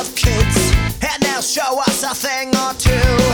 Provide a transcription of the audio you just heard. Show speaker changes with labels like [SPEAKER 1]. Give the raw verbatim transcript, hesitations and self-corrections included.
[SPEAKER 1] of kids, and they'll show us a thing or two.